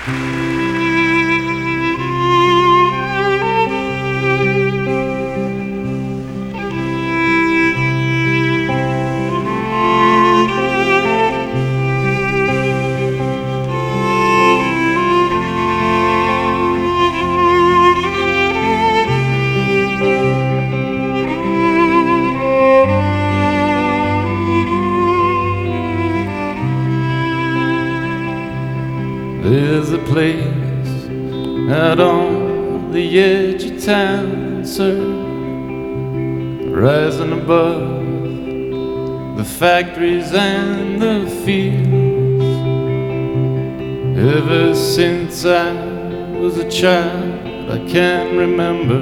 There's a place out on the edge of town, sir, rising above the factories and the fields. Ever since I was a child, I can remember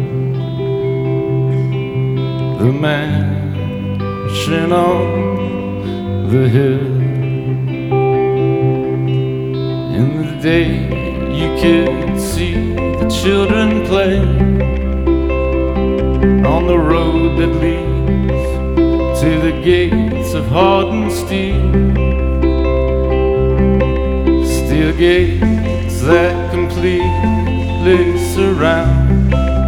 the mansion on the hill. In the day you could see the children play on the road that leads to the gates of hardened steel. Steel gates that completely surround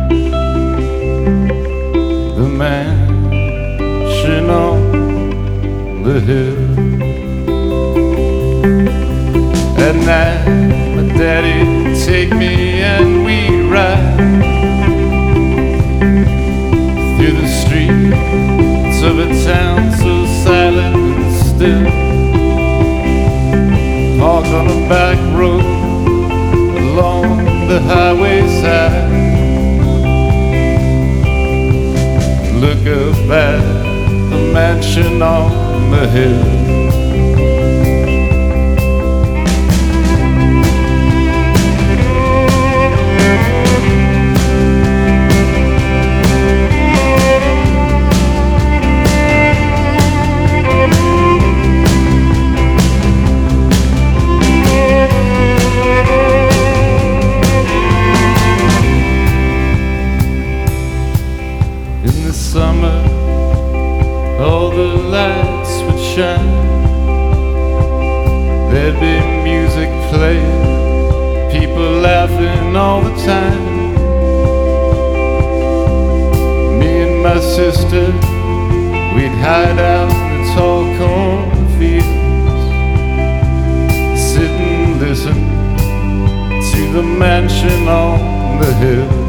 the mansion on the hill. At night, my daddy'd take me and we'd ride through the streets of a town so silent and still. Park on a back road along the highway side, look up at the mansion on the hill. Summer, all the lights would shine. There'd be music playing, people laughing all the time. Me and my sister, we'd hide out in the tall cornfields, sit and listen to the mansion on the hill.